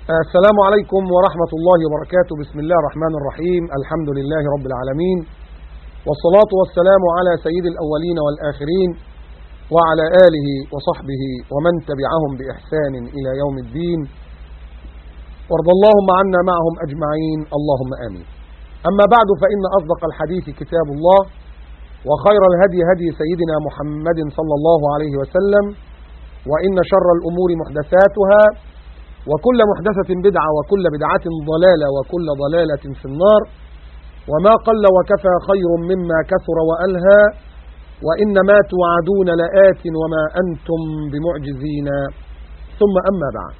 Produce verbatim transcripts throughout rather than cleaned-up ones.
السلام عليكم ورحمة الله وبركاته. بسم الله الرحمن الرحيم. الحمد لله رب العالمين، والصلاة والسلام على سيد الأولين والآخرين وعلى آله وصحبه ومن تبعهم بإحسان إلى يوم الدين، وارض اللهم عنا معهم أجمعين، اللهم آمين. أما بعد، فإن أصدق الحديث كتاب الله، وخير الهدي هدي سيدنا محمد صلى الله عليه وسلم، وإن شر الأمور محدثاتها، وكل محدثة بدعة، وكل بدعة ضلالة، وكل ضلالة في النار. وما قل وكفى خير مما كثر وألهى، وإنما توعدون لآت وما أنتم بمعجزين. ثم أما بعد،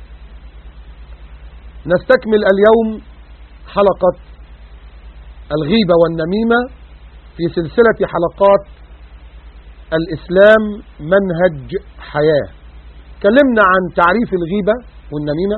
نستكمل اليوم حلقة الغيبة والنميمة في سلسلة حلقات الإسلام منهج حياة. تكلمنا عن تعريف الغيبة والنميمة.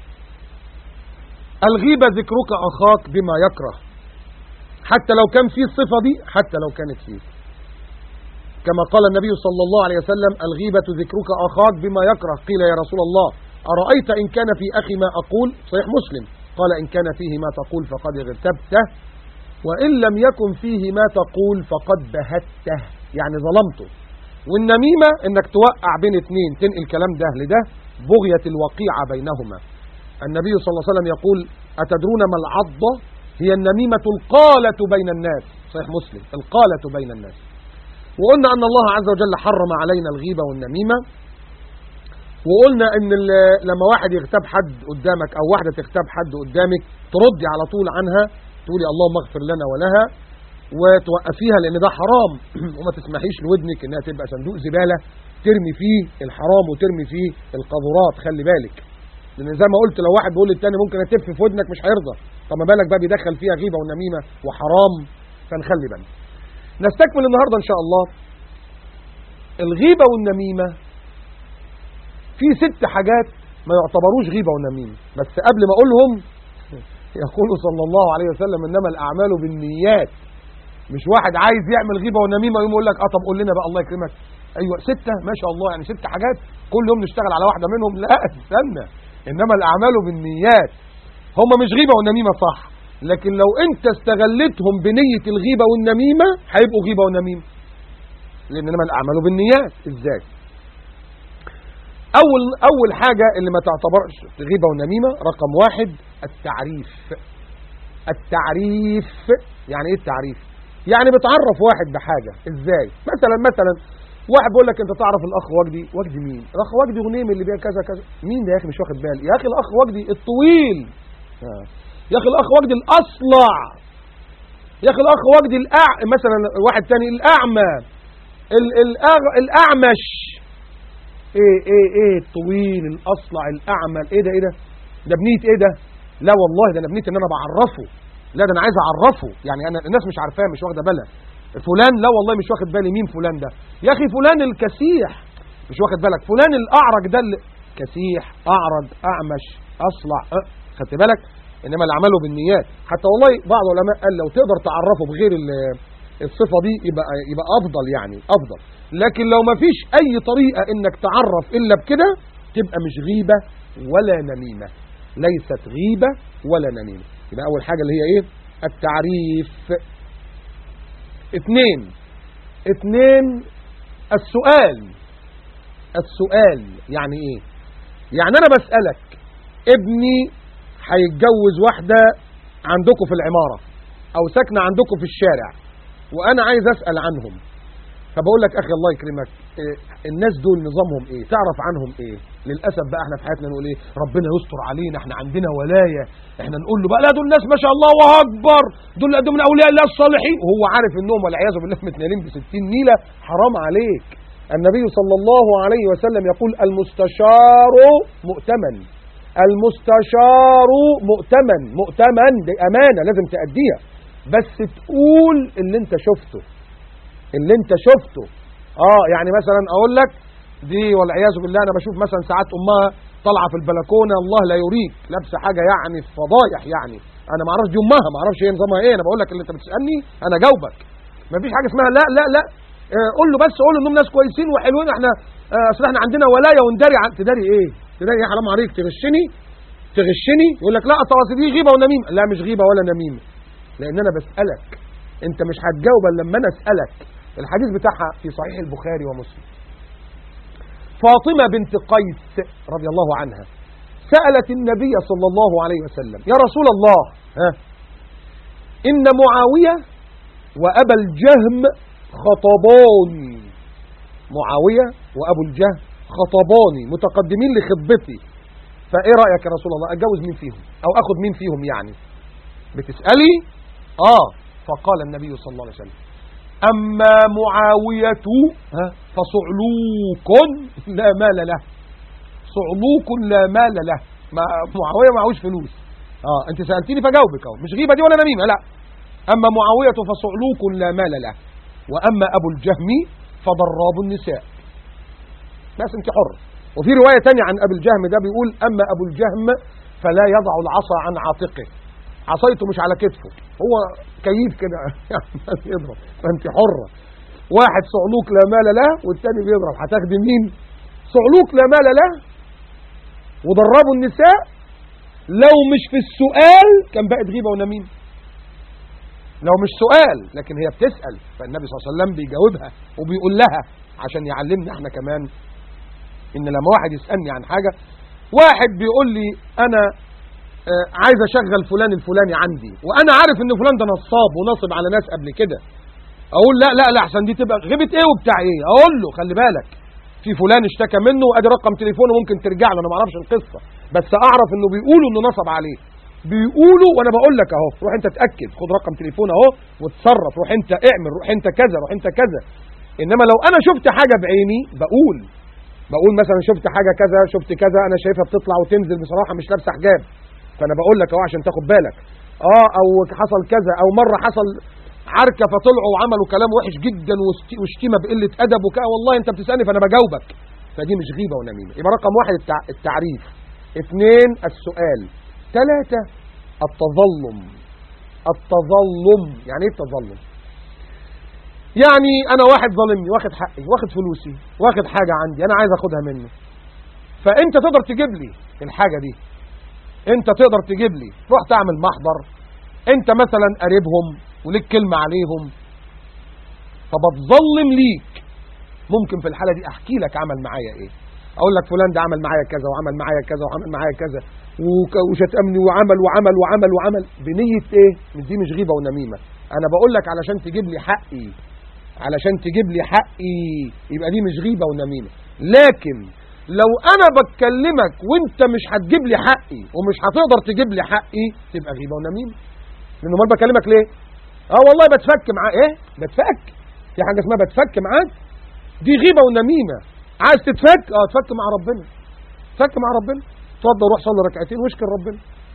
الغيبة ذكرك أخاك بما يكره، حتى لو كان فيه الصفة دي، حتى لو كانت فيه، كما قال النبي صلى الله عليه وسلم: الغيبة ذكرك أخاك بما يكره. قيل: يا رسول الله، أرأيت إن كان في أخي ما أقول؟ صحيح مسلم. قال: إن كان فيه ما تقول فقد اغتبته، وإن لم يكن فيه ما تقول فقد بهته، يعني ظلمته. والنميمة إنك توقع بين اتنين، تنقل كلام ده لده، بغية الوقيعة بينهما. النبي صلى الله عليه وسلم يقول: أتدرون ما العضة؟ هي النميمة القالة بين الناس. صحيح مسلم، القالة بين الناس. وقلنا أن الله عز وجل حرم علينا الغيبة والنميمة، وقلنا أن لما واحد يغتاب حد قدامك أو واحدة تغتاب حد قدامك، تردي على طول عنها، تقولي اللهم اغفر لنا ولها، وتوقفيها، لأن ده حرام. وما تسمحيش لودنك إنها تبقى صندوق زبالة ترمي فيه الحرام وترمي فيه القاذورات. خلي بالك، لأن زي ما قلت، لو واحد بيقول للتاني ممكن أتف في ودنك، مش هيرضى. طب ما بالك بقى بيدخل فيها غيبة ونميمة وحرام؟ فنخلي بالنا. نستكمل النهاردة إن شاء الله الغيبة والنميمة في ست حاجات ما يعتبروش غيبة ونميمة، بس قبل ما أقولهم يقول صلى الله عليه وسلم: إنما الأعمال بالنيات. مش واحد عايز يعمل غيبة ونميمة يقوم يقول لك اه طب قول لنا بقى، الله يكرمك، ايوه ستة ما شاء الله، يعني ست حاجات كل يوم نشتغل على واحدة منهم. لا استنى، إنما الأعمال بالنيات. هم مش غيبة ونميمة صح، لكن لو انت استغلتهم بنية الغيبة والنميمة هيبقوا غيبة ونميمة، لأن إنما الأعمال بالنيات. ازاي؟ أول أول حاجة اللي ما تعتبرش غيبة ونميمة، رقم واحد، التعريف. التعريف يعني ايه التعريف؟ يعني بتعرف واحد بحاجة. ازاي؟ مثلا مثلا واحد بيقول لك: انت تعرف الاخ وجدي؟ وجدي مين؟ الاخ وجدي غنيم اللي بيع كذا كذا. مين ده يا اخي؟ مش واخد بالي. يا اخي الاخ وجدي الطويل. يا اخي الاخ وجدي الاصلع. يا اخي الاخ وجدي الأع... مثلا واحد تاني الاعمى، ال... الأغ... الاعمش. ايه ايه ايه الطويل الاصلع الاعمى؟ ايه ده ايه ده ده بنية ايه ده؟ لا والله ده انا بنية ان انا بعرفه. لا ده انا عايز اعرفه، يعني انا الناس مش عارفاه، مش واخده بالها. فلان، لا والله مش واخد بالي مين فلان ده. يا اخي فلان الكسيح، مش واخد بالك. فلان الاعرج ده اللي كسيح، اعرج، اعمش، اصلع. أه. خدت بالك؟ انما الاعمال بالنيات. حتى والله بعض العلماء قال لو تقدر تعرفه بغير الصفه دي يبقى يبقى افضل، يعني افضل. لكن لو ما فيش اي طريقه انك تعرف الا بكده، تبقى مش غيبه ولا نميمه. ليست غيبه ولا نميمه. يبقى اول حاجه اللي هي ايه؟ التعريف. اثنين اثنين السؤال. السؤال يعني ايه؟ يعني انا بسألك: ابني هيتجوز واحدة عندكم في العمارة او ساكنة عندكم في الشارع، وانا عايز اسأل عنهم. فبقول لك: اخي الله يكرمك، إيه الناس دول نظامهم ايه؟ تعرف عنهم ايه؟ للاسف بقى احنا في حياتنا نقول ايه؟ ربنا يستر علينا، احنا عندنا ولايه، احنا نقول له بقى: لا دول ناس ما شاء الله واكبر، دول دول من اولياء الله الصالحين، وهو عارف انهم والعياذ بالله متنالين ب ستين نيله. حرام عليك. النبي صلى الله عليه وسلم يقول: المستشار مؤتمن. المستشار مؤتمن. مؤتمن دي امانه لازم تأديها، بس تقول اللي انت شفته، اللي انت شفته. اه يعني مثلا اقول لك دي والعياذ بالله، انا بشوف مثلا ساعات امها طالعه في البلكونه، الله لا يريك، لابسه حاجه يعني في فضايح، يعني انا ما اعرفش دي امها، ما اعرفش هي نظامها ايه. انا بقول لك اللي انت بتسالني انا جاوبك. ما فيش حاجه اسمها لا لا لا. آه قول له بس، قول له انهم ناس كويسين وحلوين، احنا آه اصل احنا عندنا ولايه ونداري. تداري ايه؟ تداري ايه؟ حرام عليك، تغشني. تغشني يقول لك لا اصل دي غيبه ونميمه. لا مش غيبه ولا نميمه، لان انا بسالك، انت مش هتجاوب الا لما انا اسالك. الحديث بتاعها في صحيح البخاري ومسلم. فاطمه بنت قيس رضي الله عنها سالت النبي صلى الله عليه وسلم: يا رسول الله، ها ان معاويه وابا الجهم خطباني، معاويه وابو الجهم خطباني متقدمين لخطبتي، فايه رايك يا رسول الله، اتجوز مين فيهم او اخد مين فيهم؟ يعني بتسالي؟ اه. فقال النبي صلى الله عليه وسلم: اما معاويه ها فصعلوك لا مال له، صعلوك لا مال له. ما معاويه معهوش فلوس. اه انت سالتيني فجاوبك اهو، مش غيبه دي ولا نميمه، لا. اما معاويه فصعلوك لا مال له، واما ابو الجهم فضراب النساء. بس انت حر. وفي روايه ثانيه عن ابي الجهم ده بيقول: اما ابو الجهم فلا يضع العصا عن عاتقه، عصايته مش على كتفه، هو كيف كده يضرب. فانت حره. واحد صعلوك لا مال له والثاني بيضرب، هتاخدي مين؟ صعلوك لا مال له وضربوا النساء. لو مش في السؤال كان بقت غيبه ونميمه، لو مش سؤال، لكن هي بتسال فالنبي صلى الله عليه وسلم بيجاوبها وبيقول لها عشان يعلمنا احنا كمان ان لما واحد يسالني عن حاجه، واحد بيقول لي انا آه عايز اشغل فلان الفلاني عندي وانا عارف ان فلان ده نصاب ونصب على ناس قبل كده، اقول لا لا لا احسن دي تبقى غيبه ايه وبتاع ايه، اقول له خلي بالك في فلان اشتكى منه وادي رقم تليفونه ممكن ترجع له، انا ما اعرفش القصه بس اعرف انه بيقولوا انه نصب عليه، بيقولوا وانا بقول لك اهو، روح انت اتاكد، خد رقم تليفون اهو وتصرف، روح انت اعمل، روح انت كذا، روح انت كذا. انما لو انا شفت حاجه بعيني بقول بقول مثلا شفت حاجه كذا، شفت كذا، انا شايفها بتطلع وتنزل بصراحه مش لابسه حجاب، فانا بقول لك اهو عشان تاخد بالك. اه او حصل كذا، او مره حصل عركه فطلعوا وعملوا كلام وحش جدا وشتيمه بقله ادب وكده، والله انت بتسالني فانا بجاوبك، فدي مش غيبه ونميمه. يبقى رقم واحد التعريف، اثنين السؤال، ثلاثه التظلم. التظلم يعني ايه التظلم؟ يعني انا واحد ظالمني، واخد حقي، واخد فلوسي، واخد حاجه عندي انا عايز اخدها منه، فانت تقدر تجيب لي الحاجه دي، انت تقدر تجيب لي، روح تعمل محضر، انت مثلا قريبهم وليك كلمه عليهم فبتظلم ليك. ممكن في الحاله دي احكي لك عمل معايا ايه، اقول لك فلان ده عمل معايا كذا وعمل معايا كذا وعمل معايا كذا وشتمني وعمل وعمل وعمل وعمل بنيه ايه؟ دي مش غيبه ونميمه، انا بقول لك علشان تجيب لي حقي، علشان تجيب لي حقي، يبقى دي مش غيبه ونميمه. لكن لو انا بتكلمك وانت مش هتجيب لي حقي ومش هتقدر تجيب لي حقي تبقى غيبه ونميمه. لانه ما بكلمك ليه؟ اه والله بتفك معاه. ايه بتفك؟ في حاجه اسمها بتفك معاك، دي غيبه ونميمه. عايز تتفك؟ اه تفك مع ربنا، تفك مع ربنا، اتفضل روح صلي ركعتين واشكر ربنا،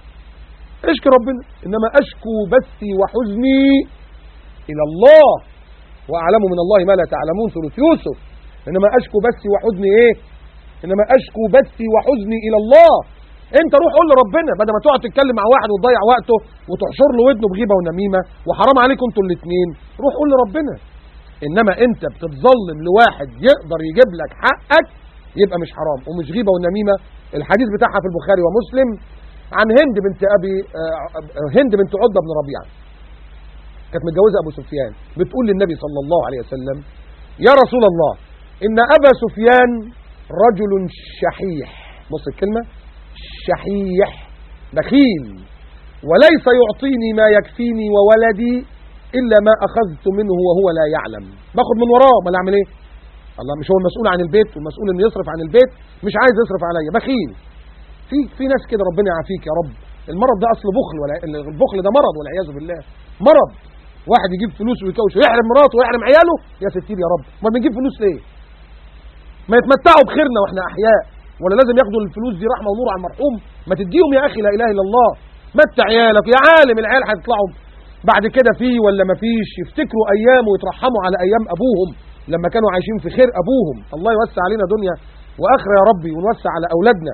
اشكر ربنا. انما اشكو بثي وحزني الى الله واعلم من الله ما لا تعلمون، ثلث يوسف. انما اشكو بثي وحزني ايه؟ انما اشكو بثي وحزني الى الله. انت روح قول لربنا بدل ما تقعد تتكلم مع واحد وتضيع وقته وتحشر له ودنه بغيبه ونميمه وحرام عليكم انتوا الاثنين، روح قول لربنا. انما انت بتتظلم لواحد يقدر يجيب لك حقك يبقى مش حرام ومش غيبه ونميمه. الحديث بتاعها في البخاري ومسلم عن هند بنت ابي هند بنت عتبه بن ربيعه، كانت متجوزه ابو سفيان، بتقول للنبي صلى الله عليه وسلم: يا رسول الله ان ابا سفيان رجل شحيح، بص الكلمه شحيح، بخيل، وليس يعطيني ما يكفيني وولدي الا ما اخذت منه وهو لا يعلم. باخد من وراه، ما اعمل ايه؟ الله مش هو المسؤول عن البيت والمسؤول انه يصرف عن البيت، مش عايز يصرف عليا، بخيل. في في ناس كده، ربنا يعافيك يا رب. المرض ده اصله بخل، ولا البخل ده مرض والعياذ بالله، مرض. واحد يجيب فلوس ويكوش ويحرم مراته ويحرم عياله، يا ستير يا رب، ما بنجيب فلوس ليه؟ ما يتمتعوا بخيرنا واحنا احياء، ولا لازم ياخدوا الفلوس دي رحمه ونور على المرحوم؟ ما تديهم يا اخي، لا اله الا الله. متع عيالك يا عالم، العيال هيطلعوا بعد كده فيه ولا ما فيش، يفتكروا ايام ويترحموا على ايام ابوهم لما كانوا عايشين في خير ابوهم. الله يوسع علينا دنيا واخره يا ربي، ونوسع على اولادنا.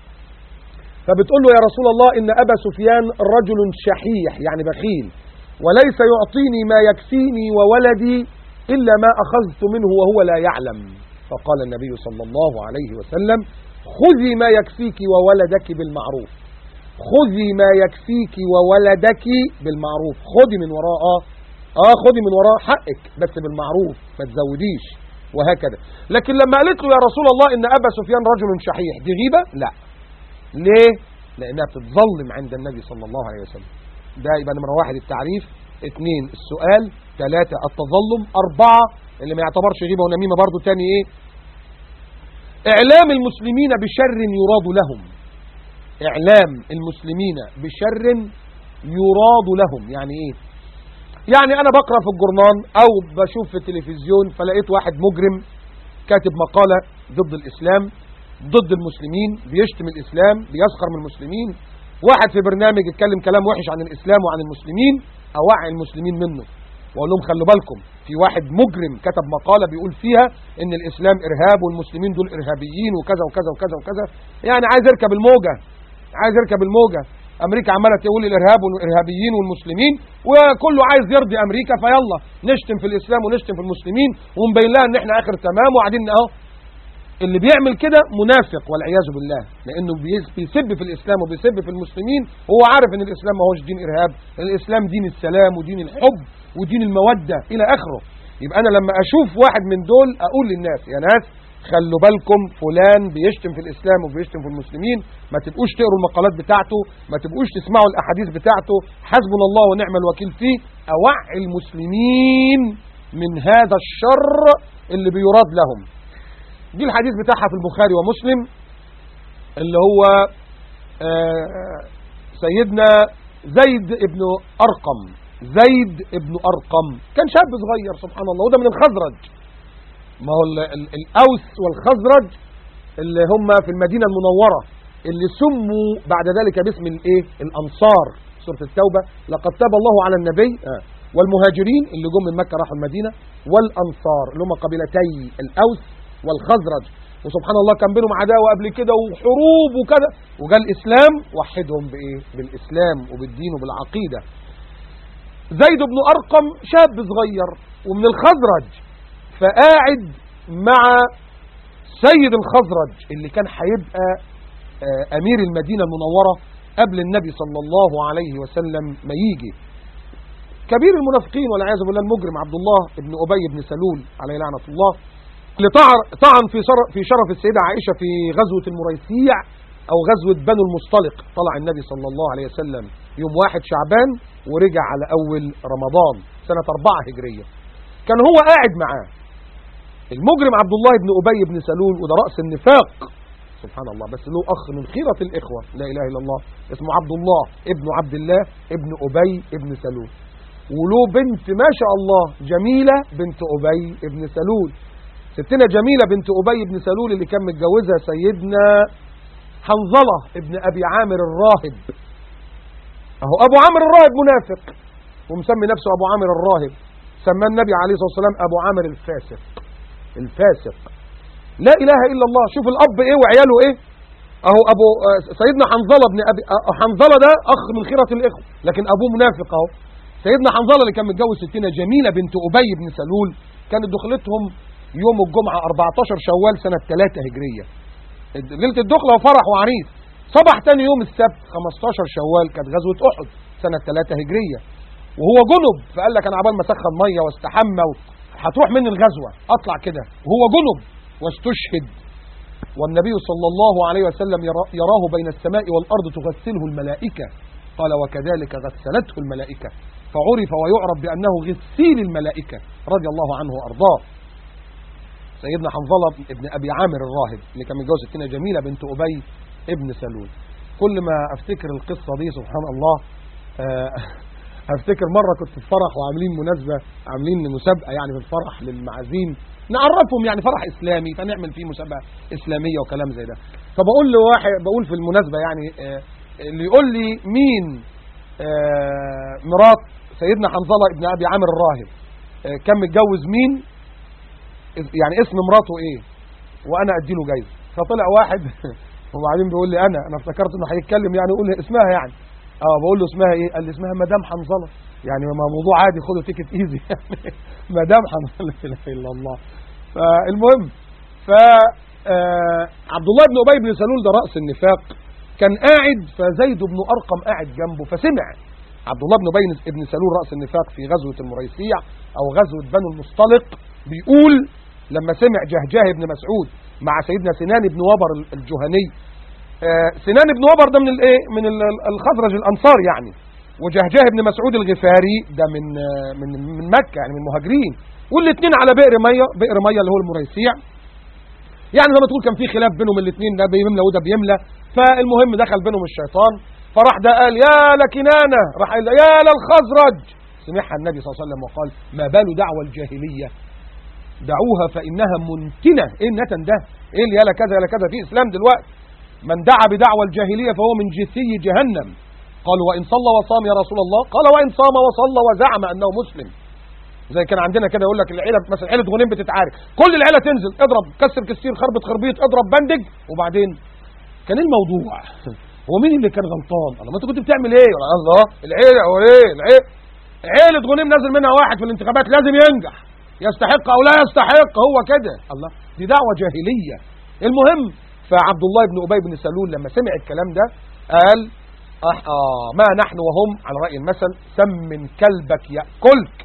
فبتقول له: يا رسول الله ان ابا سفيان رجل شحيح، يعني بخيل، وليس يعطيني ما يكفيني وولدي الا ما اخذت منه وهو لا يعلم. فقال النبي صلى الله عليه وسلم: خذي ما يكفيك وولدك بالمعروف. خذي ما يكفيك وولدك بالمعروف، خذي من وراء اه اه خذي من وراء حقك بس بالمعروف، ما تزوديش وهكذا. لكن لما قالت له يا رسول الله ان ابا سفيان رجل شحيح، دي غيبة؟ لا. ليه؟ لانها بتتظلم عند النبي صلى الله عليه وسلم. ده يبقى نمرة واحد التعريف، اثنين السؤال، ثلاثة التظلم، اربعة اللي ما يعتبرش غيبة ونميمة برضو تاني ايه؟ اعلام المسلمين بشر يراد لهم. اعلام المسلمين بشر يراد لهم يعني ايه؟ يعني انا بقرأ في الجورنال او بشوف في التلفزيون فلقيت واحد مجرم كاتب مقالة ضد الاسلام، ضد المسلمين، بيشتم الاسلام، بيسخر من المسلمين. واحد في برنامج يتكلم كلام وحش عن الاسلام وعن المسلمين، اوعي المسلمين منه واقول لهم خلوا بالكم في واحد مجرم كتب مقالة بيقول فيها ان الاسلام ارهاب والمسلمين دول ارهابيين وكذا وكذا وكذا وكذا. يعني عايز يركب الموجة، عايز يركب الموجة. امريكا عماله تقول الارهاب والارهابيين والمسلمين وكله عايز يرضي امريكا، فيلا نشتم في الاسلام ونشتم في المسلمين ونبين لها ان احنا اخر تمام وقاعدين اهو. اللي بيعمل كده منافق والعياذ بالله، لانه بيسب في الاسلام وبيسب في المسلمين وهو عارف ان الاسلام ما هوش دين ارهاب، الاسلام دين السلام ودين الحب ودين المودة الى اخره. يبقى انا لما اشوف واحد من دول اقول للناس يا ناس خلوا بالكم فلان بيشتم في الاسلام وبيشتم في المسلمين، ما تبقوش تقروا المقالات بتاعته، ما تبقوش تسمعوا الاحاديث بتاعته، حسبنا الله ونعم الوكيل فيه. اوعي المسلمين من هذا الشر اللي بيراد لهم. دي الحديث بتاعها في البخاري ومسلم، اللي هو سيدنا زيد ابن أرقم. زيد ابن أرقم كان شاب صغير سبحان الله، وده من الخزرج. ما هو الأوس والخزرج اللي هم في المدينة المنورة اللي سموا بعد ذلك باسم الايه الأنصار. سورة التوبة لقد تاب الله على النبي والمهاجرين اللي جم من مكة راحوا المدينة، والأنصار اللي هم قبيلتي الأوس والخزرج. وسبحان الله كان بينهم عداوة قبل كده وحروب وكذا، وجاء الإسلام وحدهم بإيه؟ بالإسلام وبالدين وبالعقيدة. زيد بن أرقم شاب صغير ومن الخزرج، فقاعد مع سيد الخزرج اللي كان هيبقى أمير المدينة المنورة قبل النبي صلى الله عليه وسلم ما يجي. كبير المنافقين والعياذ بالله المجرم عبد الله بن أبي بن سلول عليه لعنة الله، اللي طعن في في شرف السيدة عائشة في غزوة المريسيع أو غزوة بنو المصطلق. طلع النبي صلى الله عليه وسلم يوم واحد شعبان ورجع على أول رمضان سنة أربعة هجرية. كان هو قاعد معاه المجرم عبد الله بن أبي بن سلول، وده رأس النفاق سبحان الله، بس له أخ من خيرة الإخوة لا إله إلا الله اسمه عبد الله ابن عبد الله ابن أبي ابن سلول، وله بنت ما شاء الله جميلة بنت أبي ابن سلول. ستنا جميلة بنت أبي بن سلول اللي كان متجوزها سيدنا حنظلة ابن أبي عامر الراهب. أهو أبو عامر الراهب منافق ومسمي نفسه أبو عامر الراهب، سماه النبي عليه الصلاة والسلام أبو عامر الفاسق. الفاسق لا إله إلا الله. شوف الأب إيه وعياله إيه. أهو أبو سيدنا حنظلة ابن أبي حنظلة ده أخ من خيرة الإخوة، لكن أبوه منافق. أهو سيدنا حنظلة اللي كان متجوز ستنا جميلة بنت أبي بن سلول كانت دخلتهم يوم الجمعة أربعتاشر شوال سنة ثلاثة هجرية، ليلة الدخلة وفرح وعريس. صبح تاني يوم السبت خمستاشر شوال كانت غزوة أحد سنة ثلاثة هجرية، وهو جنب فقال لك أنا عبال ما أسخن مية واستحمى هتروح مني الغزوة أطلع كده، وهو جنب واستشهد. والنبي صلى الله عليه وسلم يراه بين السماء والأرض تغسله الملائكة، قال وكذلك غسلته الملائكة فعرف ويعرف بأنه غسيل الملائكة رضي الله عنه وأرضاه. سيدنا حنظلة ابن أبي عامر الراهب اللي كان متجوز ستنا جميلة بنت أبي ابن سلول. كل ما أفتكر القصة دي سبحان الله أفتكر مرة كنت في فرح وعاملين مناسبة، عاملين مسابقة يعني في الفرح للمعازيم نعرفهم يعني فرح إسلامي فنعمل فيه مسابقة إسلامية وكلام زي ده. فبقول له واحد بقول في المناسبة يعني اللي يقول لي مين مرات سيدنا حنظلة ابن أبي عامر الراهب كان متجوز مين، يعني اسم مراته ايه وانا اديله جايزه. فطلع واحد وبعدين بيقول لي انا انا افتكرت انه هيتكلم يعني يقول لي اسمها يعني اه بقول له اسمها ايه؟ قال لي اسمها مدام حنظله. يعني ما موضوع عادي خدوا تيكت ايزي يعني مدام حنظله لا اله الا الله. فالمهم ف عبد الله بن ابي بن سلول ده راس النفاق كان قاعد فزيد بن أرقم قاعد جنبه، فسمع عبد الله بن أبي بن سلول رأس النفاق في غزوة المريسيع أو غزوة بنو المصطلق بيقول لما سمع جهجاه بن مسعود مع سيدنا سنان بن وبر الجهني. آه سنان بن وبر ده من الايه من الخزرج الأنصار يعني، وجهجاه بن مسعود الغفاري ده من آه من من مكة يعني من المهاجرين، والاثنين على بئر ميه بئر ميه اللي هو المريسيع. يعني زي ما تقول كان في خلاف بينهم الاثنين، ده بيملى وده بيملى. فالمهم دخل بينهم الشيطان، فراح ده قال يا لكنانة، راح قال يا للخزرج. سمعها النبي صلى الله عليه وسلم وقال ما بال دعوى الجاهلية دعوها فإنها منتنة. ايه النتن ده؟ ايه اللي يالا كذا يالا كذا في اسلام دلوقتي؟ من دعا بدعوى الجاهلية فهو من جثي جهنم. قالوا وإن صلى وصام يا رسول الله؟ قال وإن صام وصلى وزعم أنه مسلم. زي كان عندنا كده يقول لك العيله مثلا عيله غنيم بتتعارك، كل العيله تنزل اضرب كسر كسير خربط خربيط اضرب بندج، وبعدين كان ايه الموضوع؟ هو مين اللي كان غلطان؟ الله ما انت كنت بتعمل ايه؟ الله العيله هو ايه؟ العيله عيله غنيم نازل منها واحد في الانتخابات لازم ينجح، يستحق او لا يستحق، هو كده. الله دي دعوه جاهليه. المهم فعبد الله بن ابي بن سلول لما سمع الكلام ده قال اه ما نحن وهم على راي المثل سمن كلبك ياكلك،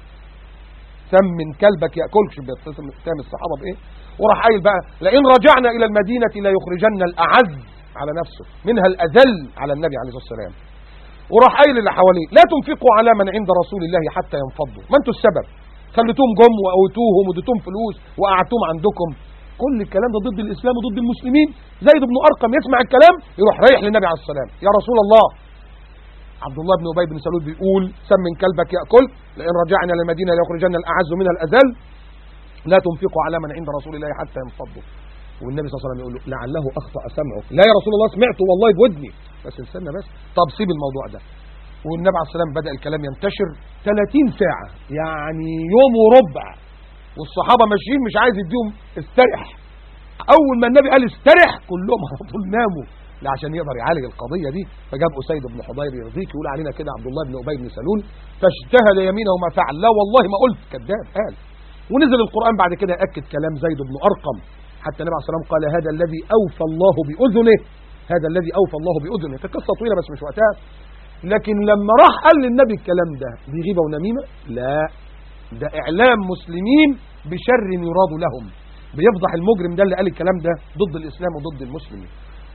سمن كلبك ياكلك. شوف بيتسم الصحابه بايه؟ وراح قايل بقى لئن رجعنا الى المدينه لا يخرجن الاعز على نفسه منها الاذل على النبي عليه الصلاه والسلام. وراح قايل اللي حواليه لا تنفقوا على من عند رسول الله حتى ينفضوا، ما انتوا السبب، خليتوهم جم وقوتوهم واديتوهم فلوس وقعدتوهم عندكم. كل الكلام ده ضد الاسلام وضد المسلمين. زيد بن ارقم يسمع الكلام يروح رايح للنبي عليه الصلاه والسلام يا رسول الله عبد الله بن ابي بن سلول بيقول سمن كلبك ياكل، لئن رجعنا للمدينه ليخرجن الاعز منها الاذل، لا تنفقوا على من عند رسول الله حتى ينفضوا. والنبي صلى الله عليه وسلم يقول له لعله اخطا سمعه. لا يا رسول الله سمعته والله بودني، بس استنى بس، طب سيب الموضوع ده. والنبي عليه الصلاه والسلام بدا الكلام ينتشر ثلاثين ساعه يعني يوم وربع، والصحابه ماشيين مش عايز يديهم استريح. اول ما النبي قال استريح كلهم على طول ناموا عشان يقدر يعالج القضيه دي. فجاب اسيد بن حضير يرضيك يقول علينا كده عبد الله بن ابي بن سلول فاجتهد يمينه وما فعل، لا والله ما قلت، كذاب قال. ونزل القران بعد كده ياكد كلام زيد بن ارقم، حتى النبي عليه الصلاه والسلام قال هذا الذي اوفى الله باذنه، هذا الذي اوفى الله باذنه. كانت قصه طويله بس مش وقتها. لكن لما راح قال للنبي الكلام ده دي غيبه ونميمه؟ لا، ده اعلام مسلمين بشر يراد لهم، بيفضح المجرم ده اللي قال الكلام ده ضد الاسلام وضد المسلمين.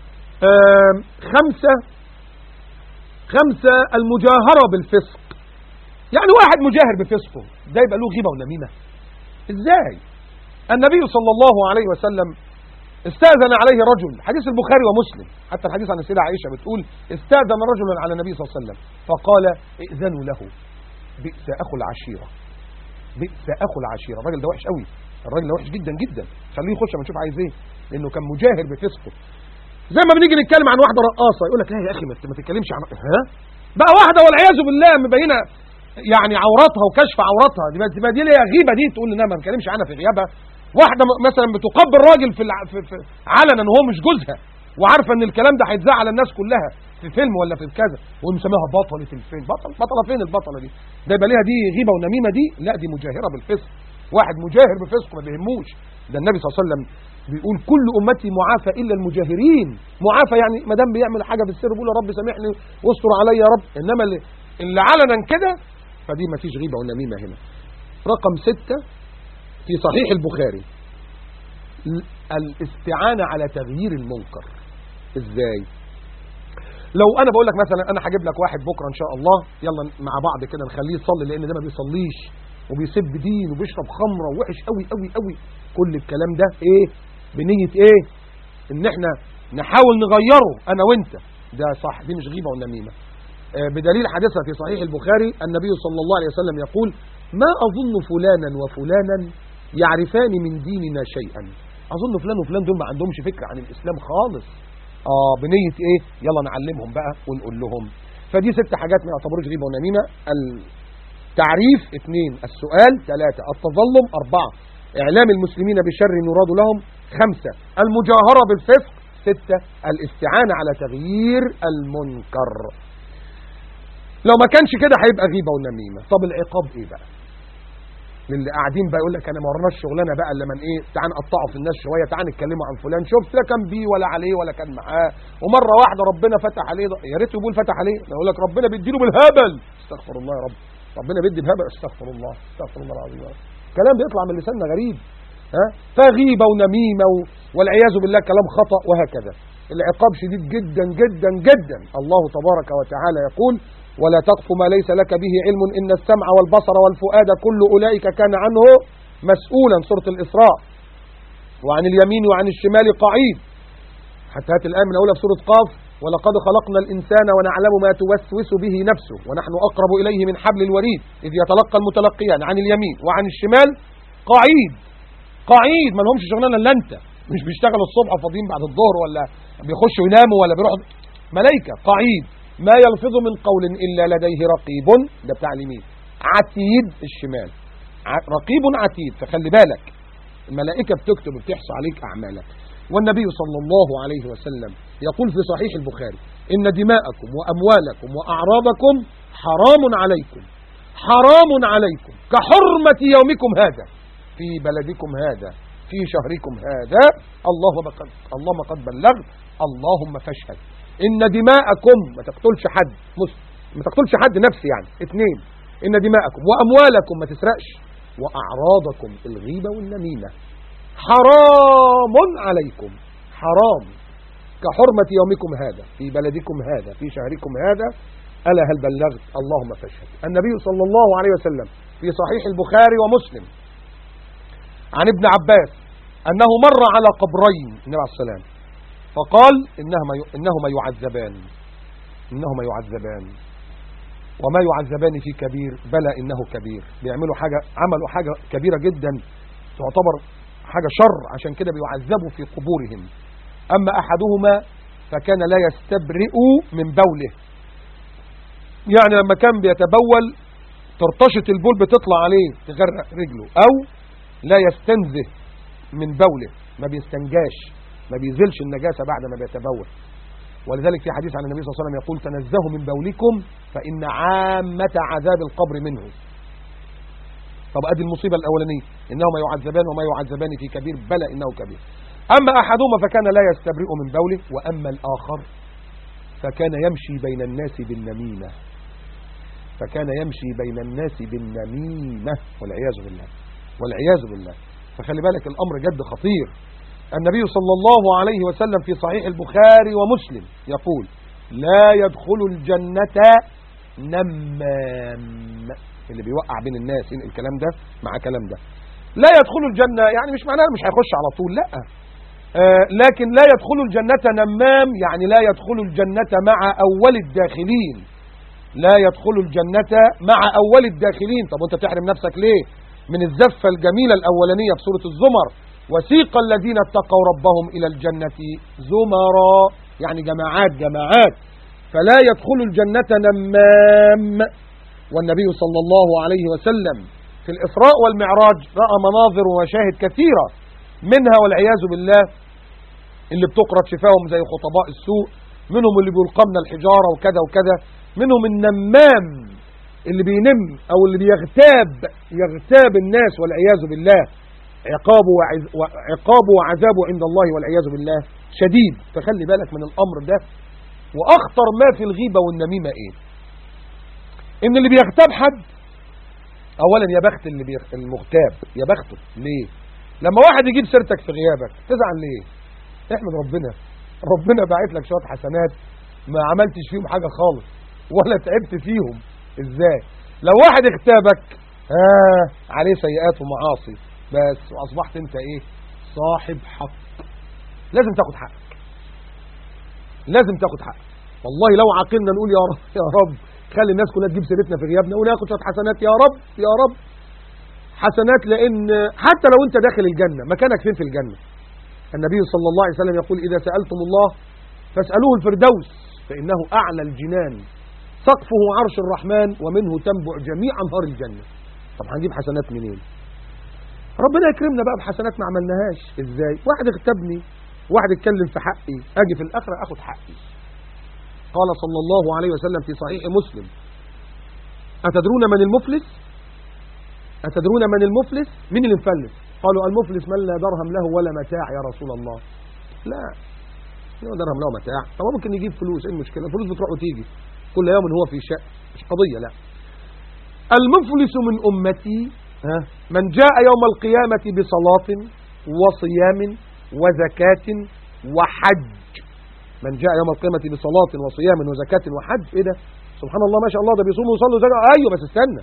خمسة خمسة المجاهرة بالفسق. يعني واحد مجاهر بفسقه ده يبقى له غيبة ونميمة ازاي؟ النبي صلى الله عليه وسلم استأذن عليه رجل، حديث البخاري ومسلم، حتى الحديث عن السيدة عائشة بتقول استأذن رجل على النبي صلى الله عليه وسلم فقال ائذنوا له بئس أخو العشيرة، بئس أخو العشيرة. الراجل ده وحش قوي، الراجل ده وحش جدا جدا، خليه يخش ما نشوف عايز ايه، لأنه كان مجاهر بفسقه. زي ما بنيجي نتكلم عن واحده رقاصه يقول لك لا يا اخي ما تتكلمش عن ها بقى واحده والعياذ بالله مبينه يعني عوراتها وكشف عوراتها، دي بقى دي ليها غيبه، دي تقول لنا ما نتكلمش عنها في غيابها. واحده مثلا بتقبل راجل في, الع... في, في علنا ان هو مش جوزها وعارفه ان الكلام ده هيتذاع على الناس كلها في فيلم ولا في كذا ومسميها بطله الفيلم. بطل بطله فين البطله دي؟ ده يبقى ليها دي غيبه ونميمه دي؟ لا دي مجاهره بالفسق، واحد مجاهر بفسق ما بيهموش. ده النبي صلى الله عليه وسلم بيقول كل امتي معافى الا المجاهرين. معافى يعني ما دام بيعمل حاجه في السر بيقول يا رب سامحني واستر عليا يا رب، انما اللي, اللي علنا كده فدي ما فيش غيبه ونميمه هنا. رقم ستة في صحيح البخاري الاستعانه على تغيير المنكر. ازاي؟ لو انا بقول لك مثلا انا هجيب لك واحد بكره ان شاء الله، يلا مع بعض كده نخليه يصلي لان ده ما بيصليش وبيسب دين وبيشرب خمره ووحش قوي قوي قوي، كل الكلام ده ايه؟ بنيه ايه؟ ان احنا نحاول نغيره انا وانت، ده صح، دي مش غيبه ونميمه. آه بدليل حديثها في صحيح البخاري النبي صلى الله عليه وسلم يقول ما اظن فلانا وفلانا يعرفان من ديننا شيئا. اظن فلان وفلان دول ما عندهمش فكره عن الاسلام خالص. اه بنيه ايه؟ يلا نعلمهم بقى ونقول لهم. فدي ست حاجات ما يعتبروش غيبه ونميمه. التعريف اثنين، السؤال ثلاثة، التظلم أربعة، إعلام المسلمين بشر يراد لهم خمسة، المجاهرة بالفسق ستة، الاستعانة على تغيير المنكر. لو ما كانش كده هيبقى غيبة ونميمة. طب العقاب ايه بقى؟ للي قاعدين بقى يقول لك انا ما ورناش شغلانه بقى الا من ايه، تعال نقطعه في الناس شويه، تعال نتكلموا عن فلان، شفت لا كان بيه ولا عليه ولا كان معاه، ومره واحده ربنا فتح عليه. يا ريت يقول فتح عليه، يقول لك ربنا بيديله بالهبل، استغفر الله يا رب، ربنا بيدي بهبل، استغفر الله استغفر الله العظيم. كلام بيطلع من لساننا غريب، ها، فغيبه ونميمه و... والعياذ بالله كلام خطا وهكذا. العقاب شديد جدا جدا جدا. الله تبارك وتعالى يقول: ولا تقف ما ليس لك به علم إن السمع والبصر والفؤاد كل أولئك كان عنه مسؤولا. سورة الإسراء. وعن اليمين وعن الشمال قعيد. حتى هات الآن من أولى في سورة قاف: ولقد خلقنا الإنسان ونعلم ما توسوس به نفسه ونحن أقرب إليه من حبل الوريد إذ يتلقى المتلقيان عن اليمين وعن الشمال قعيد. قعيد، ما لهمش شغلانه الا انت، مش بيشتغلوا الصبح فاضيين بعد الظهر ولا بيخشوا يناموا ولا بيروحوا، ملائكه قعيد. ما يلفظ من قول الا لديه رقيب، ده بتاع اليمين، عتيد الشمال، رقيب عتيد. فخلي بالك الملائكه بتكتب وبتحصي عليك اعمالك. والنبي صلى الله عليه وسلم يقول في صحيح البخاري: ان دماءكم واموالكم واعراضكم حرام عليكم، حرام عليكم كحرمه يومكم هذا في بلدكم هذا في شهركم هذا. اللهم قد اللهم قد بلغت، اللهم فاشهد. ان دماءكم، ما تقتلش حد مسلم، ما تقتلش حد نفسي يعني. اثنين، ان دماءكم واموالكم، ما تسرقش، واعراضكم الغيبه والنميمه حرام عليكم، حرام كحرمه يومكم هذا في بلدكم هذا في شهركم هذا. الا هل بلغت؟ اللهم فاشهد. النبي صلى الله عليه وسلم في صحيح البخاري ومسلم عن ابن عباس أنه مر على قبرين النبي عليه السلام فقال: إنهما إنهما يعذبان إنهما يعذبان وما يعذبان في كبير، بلى إنه كبير. بيعملوا حاجة، عملوا حاجة كبيرة جدا تعتبر حاجة شر، عشان كده بيعذبوا في قبورهم. أما أحدهما فكان لا يستبرئ من بوله، يعني لما كان بيتبول ترتشط البول بتطلع عليه تغرق رجله، أو لا يستنزه من بوله، ما بيستنجاش، ما بيزلش النجاسة بعد ما بيتبول. ولذلك في حديث عن النبي صلى الله عليه وسلم يقول: تنزهوا من بولكم فإن عامة عذاب القبر منه. طب أدي المصيبة الأولانية، إنهما يعذبان وما يعذبان في كبير، بلى إنه كبير. أما أحدهما فكان لا يستبرئ من بوله، وأما الآخر فكان يمشي بين الناس بالنميمة، فكان يمشي بين الناس بالنميمة والعياذ بالله، والعياذ بالله. فخلي بالك الأمر جد خطير. النبي صلى الله عليه وسلم في صحيح البخاري ومسلم يقول: لا يدخل الجنة نمام، اللي بيوقع بين الناس، الكلام ده مع كلام ده. لا يدخل الجنة يعني مش معناه مش هيخش على طول، لا، آه لكن لا يدخل الجنة نمام، يعني لا يدخل الجنة مع أول الداخلين، لا يدخل الجنة مع أول الداخلين. طب وانت تحرم نفسك ليه من الزفة الجميلة الأولانية في سورة الزمر؟ وسيق الذين اتقوا ربهم إلى الجنة زمرا، يعني جماعات جماعات. فلا يدخل الجنة نمام. والنبي صلى الله عليه وسلم في الإسراء والمعراج رأى مناظر ومشاهد كثيرة، منها والعياذ بالله اللي بتقرأ شفاهم زي خطباء السوء، منهم اللي بيلقمنا الحجارة وكذا وكذا، منهم النمام اللي بينم أو اللي بيغتاب يغتاب الناس والعياذ بالله. عقابه وعز... وعقابه وعذابه عند الله والعياذ بالله شديد. فخلي بالك من الأمر ده. وأخطر ما في الغيبة والنميمة إيه؟ إن اللي بيغتاب حد، أولا يا بخت اللي بيغ... المغتاب، يا بخته. ليه؟ لما واحد يجيب سيرتك في غيابك تزعل ليه؟ احمد ربنا، ربنا باعت لك شوية حسنات ما عملتش فيهم حاجة خالص ولا تعبت فيهم. ازاي؟ لو واحد اغتابك آه عليه سيئات ومعاصي بس، واصبحت انت ايه؟ صاحب حق. لازم تاخد حقك، لازم تاخد حقك. والله لو عقلنا نقول يا رب يا رب خلي الناس كلها تجيب سيرتنا في غيابنا وناخد شويه حسنات، يا رب يا رب حسنات. لان حتى لو انت داخل الجنه مكانك فين في الجنه؟ النبي صلى الله عليه وسلم يقول: اذا سالتم الله فاسالوه الفردوس فانه اعلى الجنان، سقفه عرش الرحمن ومنه تنبع جميع انهار الجنه. طب هنجيب حسنات منين؟ ربنا يكرمنا بقى بحسنات ما عملناهاش. ازاي؟ واحد اغتابني، واحد اتكلم في حقي، اجي في الاخره اخد حقي. قال صلى الله عليه وسلم في صحيح مسلم: اتدرون من المفلس؟ أتدرون من المفلس؟ مين اللي مفلس؟ قالوا المفلس من لا درهم له ولا متاع يا رسول الله. لا، لا درهم له متاع. طب ممكن يجيب فلوس، ايه المشكلة؟ الفلوس بتروح وتيجي كل يوم هو في شأن، مش قضية. لا، المفلس من أمتي ها من جاء يوم القيامة بصلاة وصيام وزكاة وحج. من جاء يوم القيامة بصلاة وصيام وزكاة وحج. ايه ده؟ سبحان الله ما شاء الله، ده بيصوم ويصلي وزكاة. ايوه بس استنى،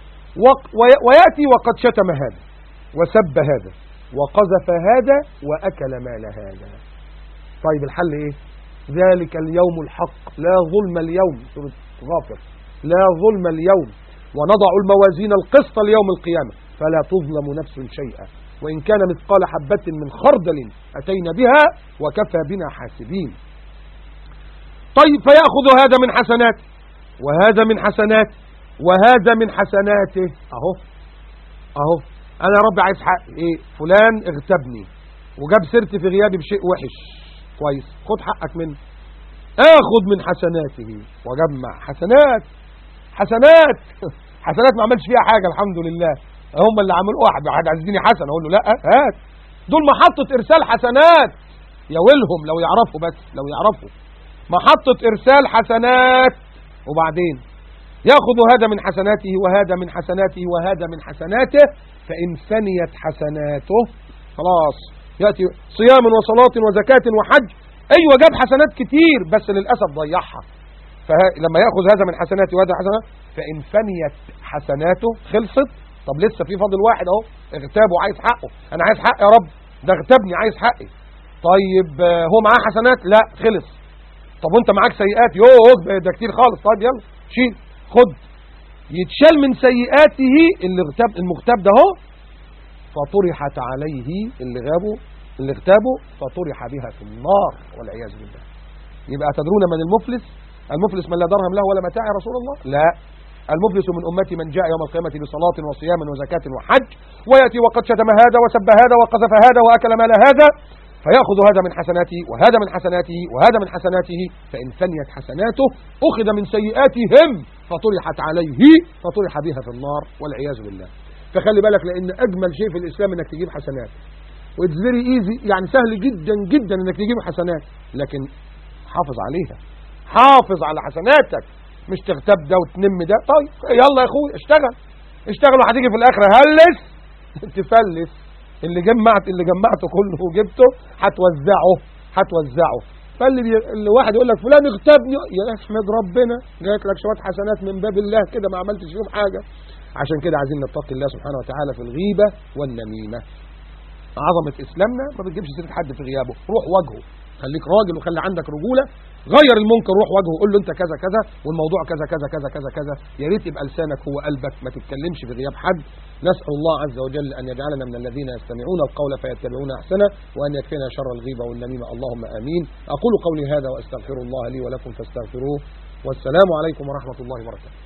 ويأتي وقد شتم هذا وسب هذا وقذف هذا وأكل مال هذا. طيب الحل ايه؟ ذلك اليوم الحق لا ظلم اليوم، سورة غافر، لا ظلم اليوم، ونضع الموازين القسط ليوم القيامة فلا تظلم نفس شيئا وإن كان مثقال حبة من خردل أتينا بها وكفى بنا حاسبين. طيب فيأخذ هذا من حسناته وهذا من حسناته وهذا من حسناته. اهو اهو انا يا رب عايز حق ايه؟ فلان اغتبني وجاب سيرتي في غيابي بشيء وحش، كويس، خد حقك منه. اخذ من حسناته وجمع حسنات حسنات حسنات ما عملش فيها حاجة الحمد لله، هم اللي عملوا. واحد واحد عايزيني حسن اقول له لا هات، دول محطة ارسال حسنات، يا ويلهم لو يعرفوا، بس لو يعرفوا محطة ارسال حسنات. وبعدين يأخذ هذا من حسناته وهذا من حسناته وهذا من حسناته فإن فنيت حسناته خلاص يأتي صيام وصلاة وزكاة وحج. أيوة جاب حسنات كتير بس للأسف ضيعها، فلما يأخذ هذا من حسناته وهذا حسناته فإن فنيت حسناته خلصت. طب لسه في فاضل واحد اهو اغتابه عايز حقه، أنا عايز حق يا رب، ده اغتابني عايز حقي. طيب هو معاه حسنات؟ لا خلص. طب وانت معاك سيئات؟ يوه ده كتير خالص. طيب يلا شيل، خد، يتشال من سيئاته اللي اغتاب المغتاب ده اهو، فطرحت عليه اللي غابوا اللي اغتابوا فطرح بها في النار والعياذ بالله. يبقى تدرون من المفلس؟ المفلس من لا درهم له ولا متاع يا رسول الله؟ لا، المفلس من أمتي من جاء يوم القيامة بصلاة وصيام وزكاة وحج ويأتي وقد شتم هذا وسب هذا وقذف هذا وأكل مال هذا فيأخذ هذا من حسناته وهذا من حسناته وهذا من حسناته فإن فنيت حسناته أخذ من سيئاتهم فطرحت عليه فطرح بها في النار والعياذ بالله. فخلي بالك، لأن أجمل شيء في الإسلام إنك تجيب حسنات، وإتس فيري إيزي، يعني سهل جدا جدا إنك تجيب حسنات، لكن حافظ عليها، حافظ على حسناتك، مش تغتاب ده وتنم ده. طيب يلا يا أخوي اشتغل اشتغل وهتيجي في الآخرة هلس تفلس. اللي جمعت اللي جمعته كله وجبته هتوزعه هتوزعه فاللي بي... اللي واحد يقول لك فلان اغتابني، يا احمد ربنا جايت لك شويه حسنات من باب الله كده، ما عملتش فيهم حاجه. عشان كده عايزين نتقي الله سبحانه وتعالى في الغيبه والنميمه. عظمه اسلامنا ما بتجيبش سيره حد في غيابه، روح واجهه، خليك راجل وخلي عندك رجوله، غير المنكر، روح واجهه، قول له انت كذا كذا والموضوع كذا كذا كذا كذا كذا. يا ريت يبقى لسانك هو قلبك، ما تتكلمش في غياب حد. نسأل الله عز وجل أن يجعلنا من الذين يستمعون القول فيتبعون أحسنه، وأن يكفينا شر الغيبة والنميمة، اللهم آمين. أقول قولي هذا وأستغفر الله لي ولكم فاستغفروه، والسلام عليكم ورحمة الله وبركاته.